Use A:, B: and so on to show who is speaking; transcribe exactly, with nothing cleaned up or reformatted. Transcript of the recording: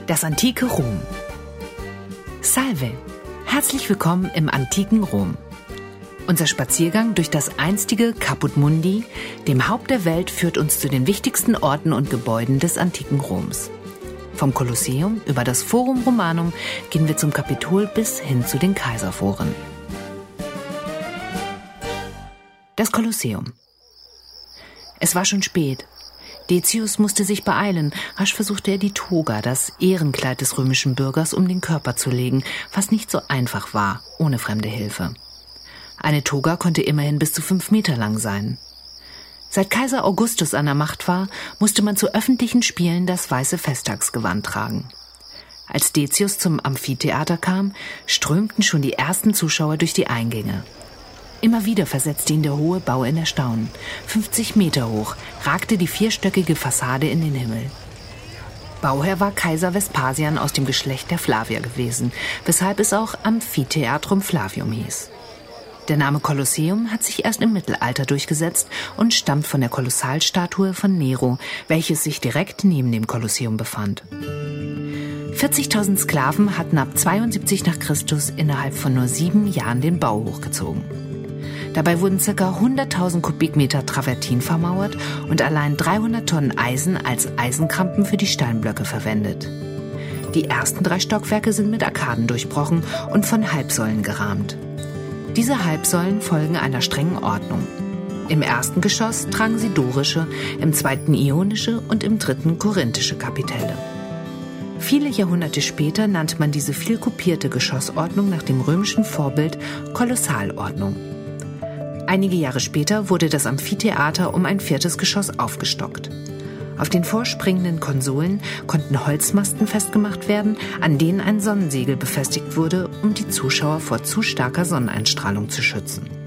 A: Das antike Rom. Salve! Herzlich willkommen im antiken Rom. Unser Spaziergang durch das einstige Caput Mundi, dem Haupt der Welt, führt uns zu den wichtigsten Orten und Gebäuden des antiken Roms. Vom Kolosseum über das Forum Romanum gehen wir zum Kapitol bis hin zu den Kaiserforen. Das Kolosseum. Es war schon spät. Decius musste sich beeilen. Rasch versuchte er die Toga, das Ehrenkleid des römischen Bürgers, um den Körper zu legen, was nicht so einfach war, ohne fremde Hilfe. Eine Toga konnte immerhin bis zu fünf Meter lang sein. Seit Kaiser Augustus an der Macht war, musste man zu öffentlichen Spielen das weiße Festtagsgewand tragen. Als Decius zum Amphitheater kam, strömten schon die ersten Zuschauer durch die Eingänge. Immer wieder versetzte ihn der hohe Bau in Erstaunen. fünfzig Meter hoch ragte die vierstöckige Fassade in den Himmel. Bauherr war Kaiser Vespasian aus dem Geschlecht der Flavier gewesen, weshalb es auch Amphitheatrum Flavium hieß. Der Name Kolosseum hat sich erst im Mittelalter durchgesetzt und stammt von der Kolossalstatue von Nero, welches sich direkt neben dem Kolosseum befand. vierzigtausend Sklaven hatten ab zweiundsiebzig nach Christus innerhalb von nur sieben Jahren den Bau hochgezogen. Dabei wurden ca. hunderttausend Kubikmeter Travertin vermauert und allein dreihundert Tonnen Eisen als Eisenkrampen für die Steinblöcke verwendet. Die ersten drei Stockwerke sind mit Arkaden durchbrochen und von Halbsäulen gerahmt. Diese Halbsäulen folgen einer strengen Ordnung. Im ersten Geschoss tragen sie dorische, im zweiten ionische und im dritten korinthische Kapitelle. Viele Jahrhunderte später nannte man diese viel kopierte Geschossordnung nach dem römischen Vorbild Kolossalordnung. Einige Jahre später wurde das Amphitheater um ein viertes Geschoss aufgestockt. Auf den vorspringenden Konsolen konnten Holzmasten festgemacht werden, an denen ein Sonnensegel befestigt wurde, um die Zuschauer vor zu starker Sonneneinstrahlung zu schützen.